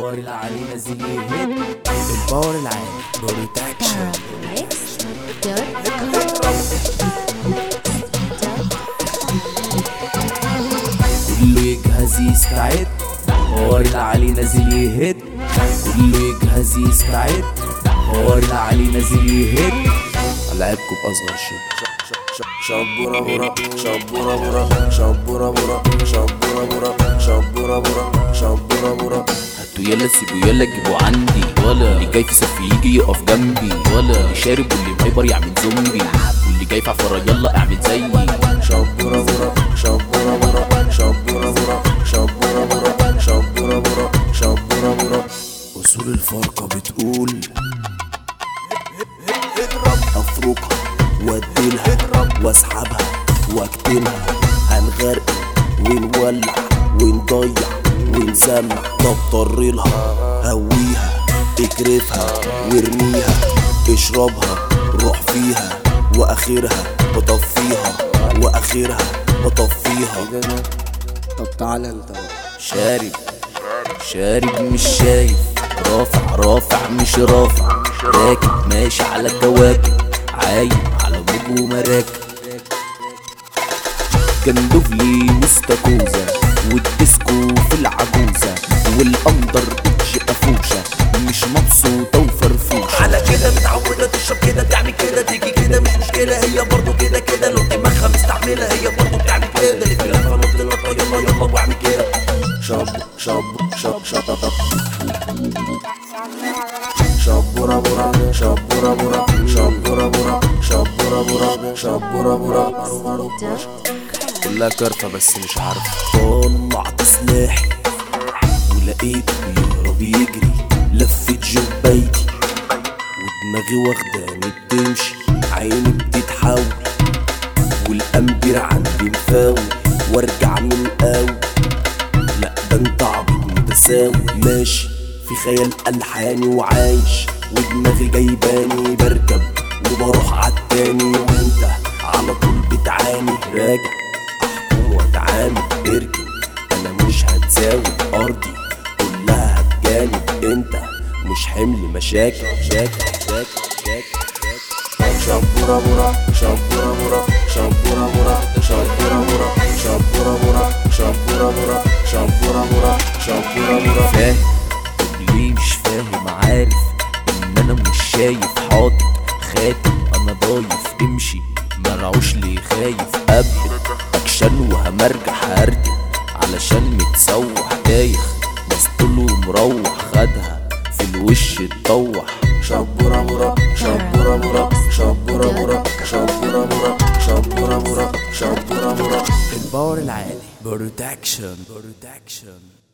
الباور العالي نازل يهد. الباور العالي بروتكشن. كله يجهز يستعد، الباور العالي نازل يهد. كله يجهز يستعد، الباور العالي نازل يهد. ألعبكم بأصغر شيء. شبورا برا شبورا برا شبورا برا شبورا برا شبورا برا شبورا برا. هاتوا يلا سيبوا يلا جيبوا عندي، ولا اللي جاي في صف يجي يقف جنبي، ولا اللي شارب واللي مهيبر يعمل زومبي، واللي جاي في عفرة يلا اعمل زيي. شبورا برا شبورا برا شبورا برا شبورا برا شبورا برا شبورا برا. أصول الفرقة بتقول افركها واديلها واسحبها واكتمها، هنغرق ونولع ونضيع ونسمع. طب طرلها هويها اكرفها وارميها، اشربها روح فيها واخرها بطفيها واخرها بطفيها. طب تعالى انت شارب شارب مش شايف، رافع رافع مش رافع، راكب ماشي على الكواكب، عايم على موج ومراكب. جندوفلي واستاكوزا والديسكو في العجوزة، والأندر اتش قفوشة مش مبسوطة وفرفوشة. على كده متعودة تشرب كده تعمل كده تيجي كده مش مشكلة، هي برضو كده كده لو دماغها مستعملة، هي برضو بتعمل كده اللي في لفة نط نطة يلا يلا واعمل كده. شب شب شب شب شبورا برا شبورا برا شبورا برا شبورا برا شبورا برا. كلها كارفة بس مش عارف. طلعت سلاحي ولقيته بيهرب يجري، لفت جبيتي ودماغي واخداني بتمشي، عيني بتتحول والأمبير عندي مفاول، وارجع من الاول. لا ده انت عبيط متساوي، ماشي في خيال ألحاني وعايش، ودماغي جايباني بركب وبروح عالتاني، وانت على طول بتعاني. راجع احكم واتعامل اركن، انا مش هتساوي ارضي كلها هتجانب، انت مش حمل مشاكل شاكل شاكل شاكل. شبورا برا شبورا برا شبورا برا شبورا برا شبورا برا شبورا برا شبورا برا شبورا برا. فاهم طب ليه مش فاهم؟ عارف ان انا مش شايف، حاطط خاتم انا ضايف، امشي مرعوش ليه خايف، قبل اكشن وهمرجع هردم علشان متسوح دايخ، مسطول ومروح خدها في الوش اتطوح. شبورا برا شبورا برا شبورا برا شبورا برا شبورا برا شبورا برا. الباور العالي بروتكشن.